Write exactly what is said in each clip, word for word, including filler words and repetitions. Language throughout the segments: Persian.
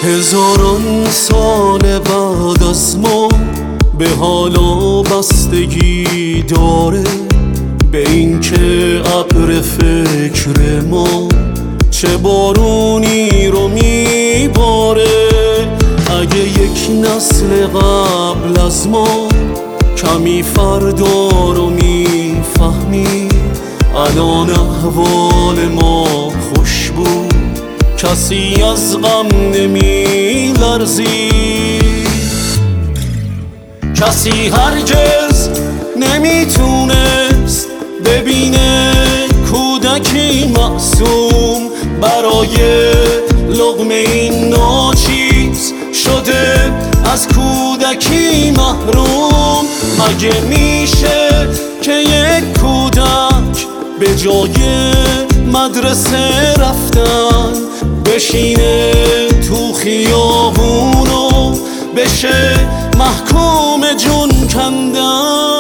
هزاران سال بعد از ما به حالا بستگی داره به این که ابر فکر ما چه بارونی رو میباره. اگه یک نسل قبل از ما کمی فردا رو میفهمی، الان احوال ما خوش بود، کسی از غم نمیلرزی، کسی هرگز نمیتونست ببینه کودکی معصوم برای لقمه این ناچیز شده از کودکی محروم. مگه میشه که یک کودک به جای مدرسه رفتن بشینه تو خیابون و بشه محکوم جون کندن؟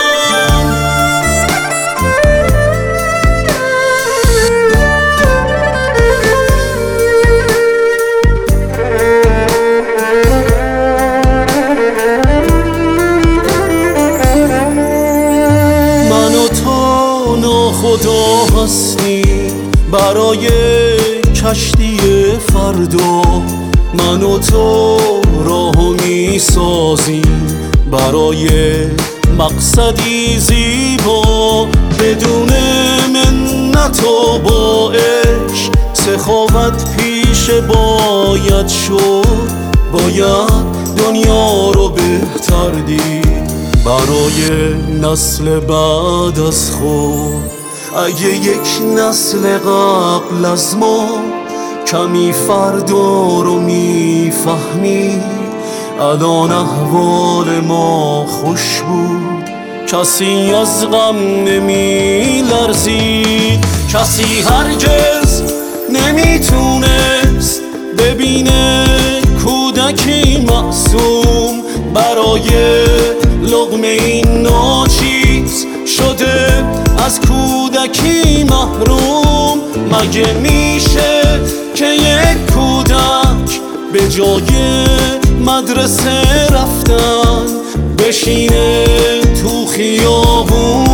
من و تو ناخدا هستیم برای کشتی فردا، من و تو راهو میسازیم برای مقصدی زیبا، بدون منت و با عشق سخاوت پیش باید شد، باید دنیا رو بهتر دید برای نسل بعد از خود. اگه یک نسل قبل از ما کمی فردا رو میفهمی، الان احوال ما خوش بود، کسی از غم نمیلرزید، کسی هرگز نمیتونست ببینه کودکی معصوم برای لقمه این ناچیز شده از کودکی محروم. مگه میشه که یک کودک به جای مدرسه رفتن بشینه تو خیابون